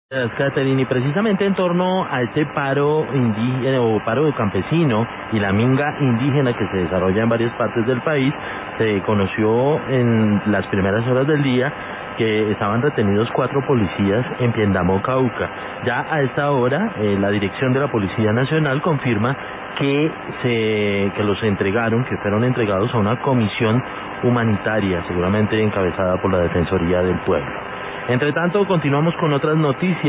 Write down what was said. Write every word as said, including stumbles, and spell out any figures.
Caterina, y precisamente en torno a este paro indígena o paro campesino y la minga indígena que se desarrolla en varias partes del país, se conoció en las primeras horas del día que estaban retenidos cuatro policías en Piendamó, Cauca. Ya a esta hora, eh, la dirección de la Policía Nacional confirma que se que los entregaron, que fueron entregados a una comisión humanitaria, seguramente encabezada por la Defensoría del Pueblo. Entre tanto, continuamos con otras noticias.